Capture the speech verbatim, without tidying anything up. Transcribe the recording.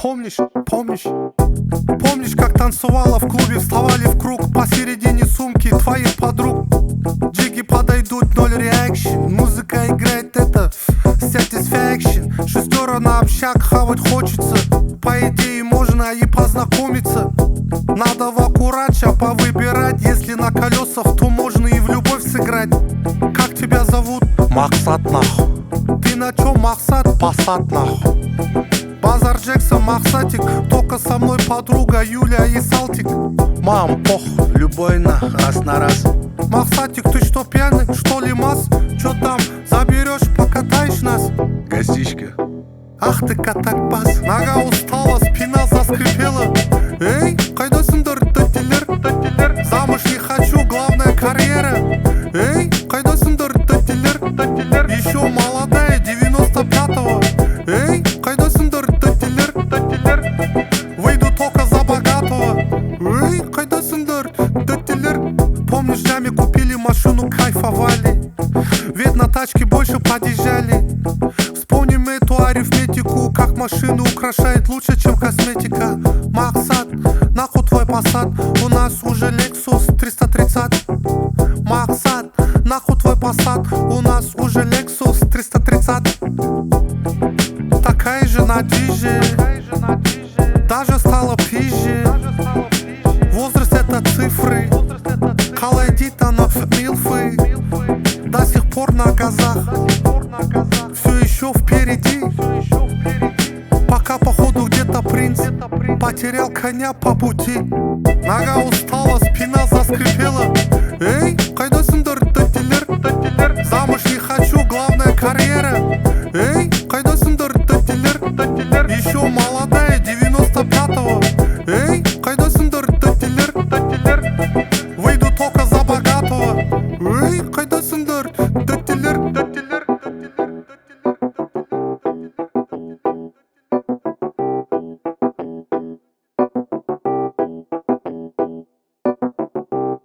Помнишь, помнишь, помнишь, как танцевала в клубе, вставали в круг посередине сумки твоих подруг. Джиги подойдут, ноль реакшн, музыка играет, это satisfaction. Шестеро на общак, хавать хочется, по идее можно и познакомиться. Надо в аккуратча повыбирать, если на колесах, то можно и в любовь сыграть. Как тебя зовут? Максат нахуй. Ты на чё, Максат? Пассат нахуй. Базар Джексон, Максатик, только со мной подруга Юля и Салтик. Мам, похуй, любой на раз на раз. Максатик, ты что, пьяный, что ли, мас? Чё там, заберешь, покатаешь нас? Гостичка. Ах ты катакбас. Нога устала, спина заскрипела. Эй, қайдасыңдар, тәттелер, тәттелер? Замуж не хочу, главная карьера. Эй, қайдасыңдар, тәттелер, тәттелер? Еще молодая, девяносто пятого. Эй, қайдасыңдар, тәттелер, тәттелер? Выйду только за богатого. Эй, қайдасыңдар, тәттелер? Помнишь, днями купили машину, кайфовали, ведь на тачке больше подъезжали. Вспомним эту арифметику, как машину украшает лучше, чем косметика. Максат, нахуй твой Passat, у нас уже Lexus триста тридцать. Максат, нахуй твой Passat, у нас уже Lexus триста тридцать. Такая же на диже, даже стала пизже. Возраст это цифры, колодит она в милфы. До сих пор на газах, все еще впереди. Пока походу где-то принц потерял коня по пути. Нога устала, спина заскрипела. Эй,